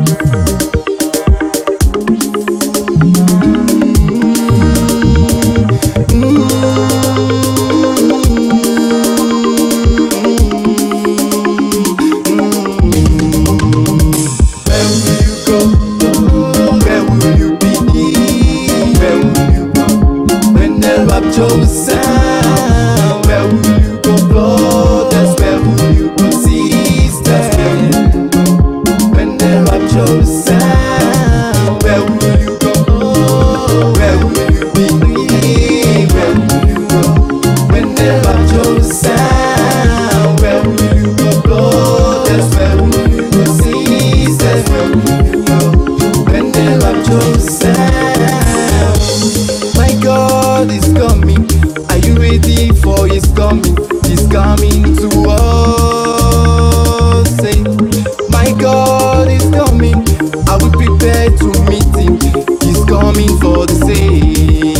Sound, where will you go, brothers? Where will you go, sisters? When the rapture sound, where will you go? Where will you be? Where will you go? When the rapture sound, where will you go, brothers? Where will you go, sisters? Where will you go? When the rapture sound, my God is coming. Are you ready for His coming? He's coming to us. Say, my God is coming. Are we prepared to meet Him? He's coming for the saints.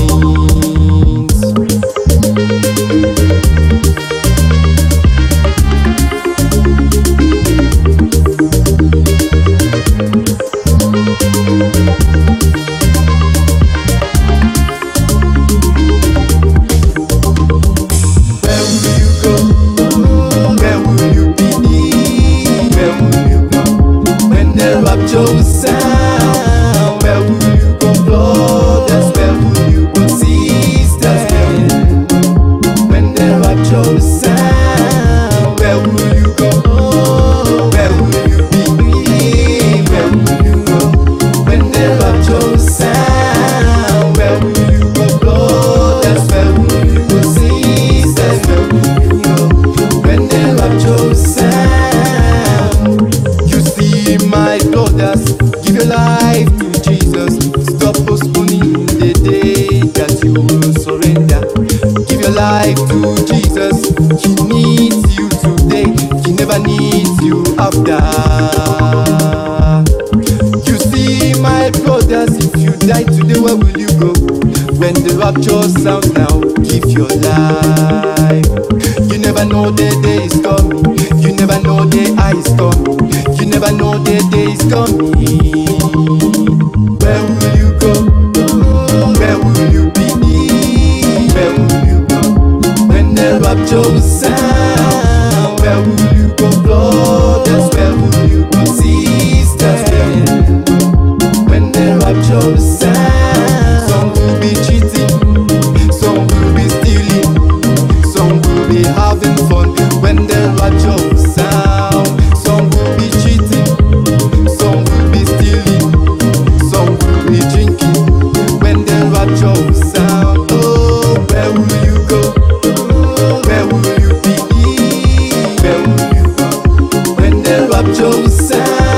Rapture sound, where will you go, brothers? Where will you go, sisters? When the rapture sound, where will you go? Where will you be? Where will you go? When the rapture sound, where will you go, brothers? Where will you go, sisters? Where will you go? When the rapture sound, you see my brothers, give your life to Jesus. Stop postponing the day that you will surrender. Give your life to Jesus. He needs you today. He never needs you after. You see my brothers, if you die today, where will you go? When the rapture sounds now, give your life. You never know the day is coming. You never know the hour is coming. You never know the day is coming. Where will you go? Where will you be? Where will you go? When the rapture sound, where will you go, brothers? Where will you go, sisters? When the rapture sound, some will be cheating, some will be stealing, some will be having fun. When the rapture sound, some will be cheating, some will be stealing, some will be drinking. When the rapture sound, oh, where will you go? Where will you be? Where will you go? When the rapture sound.